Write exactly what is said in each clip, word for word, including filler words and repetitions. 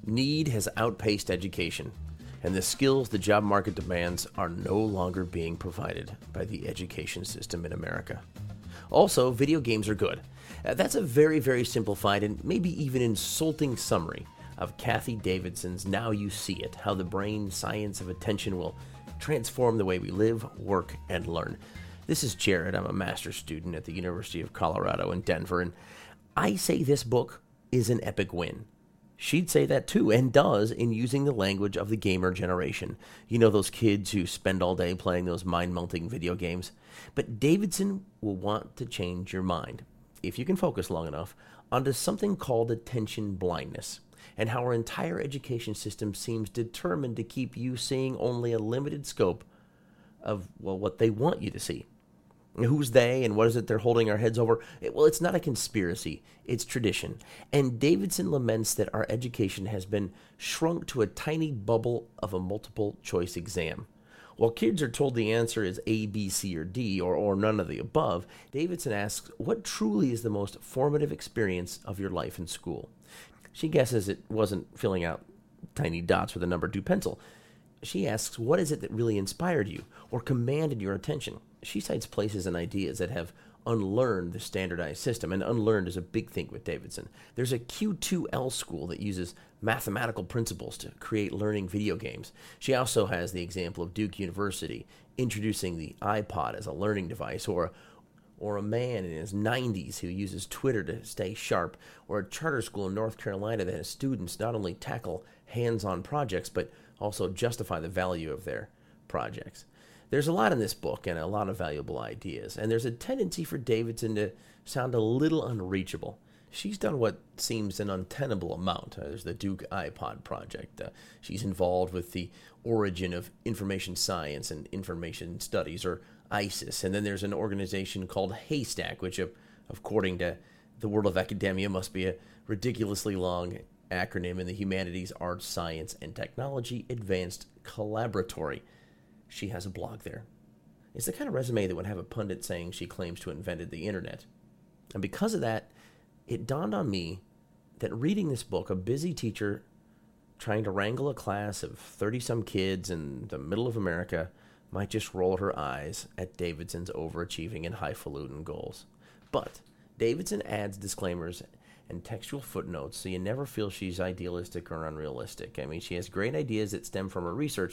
Need has outpaced education, and the skills the job market demands are no longer being provided by the education system in America. Also, video games are good. Uh, that's a very, very simplified and maybe even insulting summary of Cathy Davidson's Now You See It, How the Brain Science of Attention Will Transform the Way We Live, Work, and Learn. This is Jared. I'm a master's student at the University of Colorado in Denver, and I say this book is an epic win. She'd say that too, and does, in using the language of the gamer generation. You know, those kids who spend all day playing those mind-melting video games. But Davidson will want to change your mind, if you can focus long enough, onto something called attention blindness, and how our entire education system seems determined to keep you seeing only a limited scope of, well, what they want you to see. Who's they and what is it they're holding our heads over? It, well, it's not a conspiracy. It's tradition. And Davidson laments that our education has been shrunk to a tiny bubble of a multiple choice exam. While kids are told the answer is A, B, C, or D, or, or none of the above, Davidson asks, what truly is the most formative experience of your life in school? She guesses it wasn't filling out tiny dots with a number two pencil. She asks, what is it that really inspired you or commanded your attention? She cites places and ideas that have unlearned the standardized system, and unlearned is a big thing with Davidson. There's a Q two L school that uses mathematical principles to create learning video games. She also has the example of Duke University introducing the iPod as a learning device, or or a man in his nineties who uses Twitter to stay sharp, or a charter school in North Carolina that has students not only tackle hands-on projects, but also justify the value of their projects. There's a lot in this book and a lot of valuable ideas, and there's a tendency for Davidson to sound a little unreachable. She's done what seems an untenable amount. Uh, there's the Duke iPod project. Uh, she's involved with the origin of information science and information studies, or ISIS. And then there's an organization called Haystack, which, uh, according to the world of academia, must be a ridiculously long acronym in the Humanities, Arts, Science, and Technology Advanced Collaboratory. She has a blog there. It's the kind of resume that would have a pundit saying she claims to have invented the internet. And because of that, it dawned on me that reading this book, a busy teacher trying to wrangle a class of thirty-some kids in the middle of America might just roll her eyes at Davidson's overachieving and highfalutin goals. But Davidson adds disclaimers and textual footnotes so you never feel she's idealistic or unrealistic. I mean, she has great ideas that stem from her research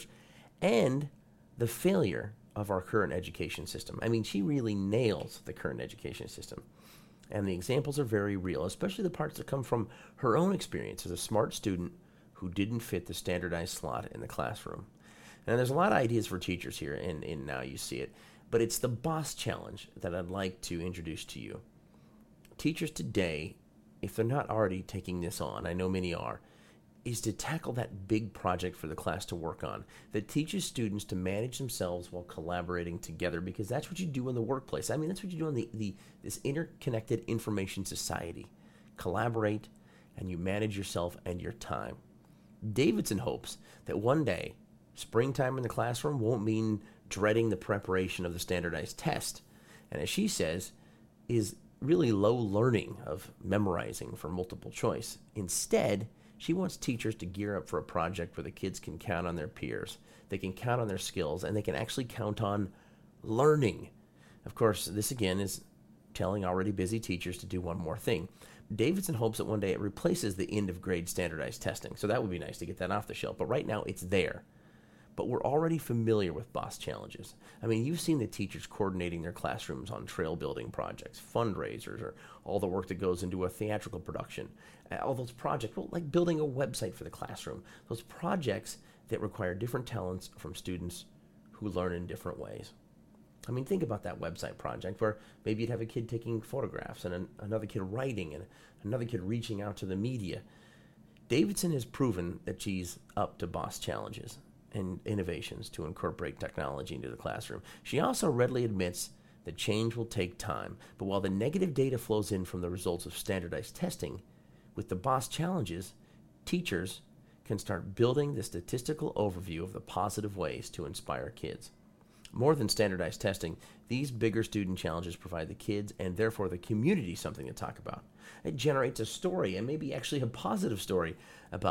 and the failure of our current education system. I mean, she really nails the current education system. And the examples are very real, especially the parts that come from her own experience as a smart student who didn't fit the standardized slot in the classroom. And there's a lot of ideas for teachers here in, in Now You See It, but it's the boss challenge that I'd like to introduce to you. Teachers today, if they're not already taking this on, I know many are, is to tackle that big project for the class to work on that teaches students to manage themselves while collaborating together, because that's what you do in the workplace. I mean, that's what you do in the, the this interconnected information society. Collaborate, and you manage yourself and your time. Davidson hopes that one day, springtime in the classroom won't mean dreading the preparation of the standardized test, and as she says, is really low learning of memorizing for multiple choice. Instead, she wants teachers to gear up for a project where the kids can count on their peers, they can count on their skills, and they can actually count on learning. Of course, this again is telling already busy teachers to do one more thing. Davidson hopes that one day it replaces the end-of-grade standardized testing, so that would be nice to get that off the shelf, but right now it's there. But we're already familiar with boss challenges. I mean, you've seen the teachers coordinating their classrooms on trail building projects, fundraisers, or all the work that goes into a theatrical production. All those projects, well, like building a website for the classroom. Those projects that require different talents from students who learn in different ways. I mean, think about that website project where maybe you'd have a kid taking photographs and an, another kid writing and another kid reaching out to the media. Davidson has proven that she's up to boss challenges and innovations to incorporate technology into the classroom. She also readily admits that change will take time, but while the negative data flows in from the results of standardized testing, with the boss challenges, teachers can start building the statistical overview of the positive ways to inspire kids. More than standardized testing, these bigger student challenges provide the kids and therefore the community something to talk about. It generates a story, and maybe actually a positive story, about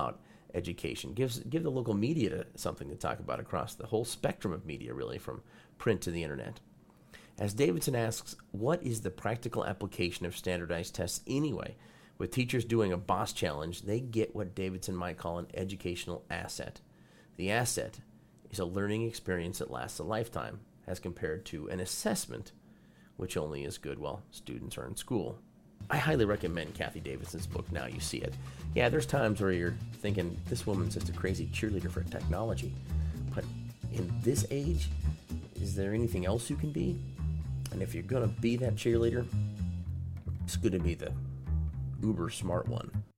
education. Gives give the local media to, something to talk about across the whole spectrum of media, really, from print to the internet. As Davidson asks, what is the practical application of standardized tests anyway? With teachers doing a boss challenge, they get what Davidson might call an educational asset. The asset is a learning experience that lasts a lifetime, as compared to an assessment, which only is good while students are in school. I highly recommend Kathy Davidson's book, Now You See It. Yeah, there's times where you're thinking, this woman's just a crazy cheerleader for technology. But in this age, is there anything else you can be? And if you're going to be that cheerleader, it's good to be the uber smart one.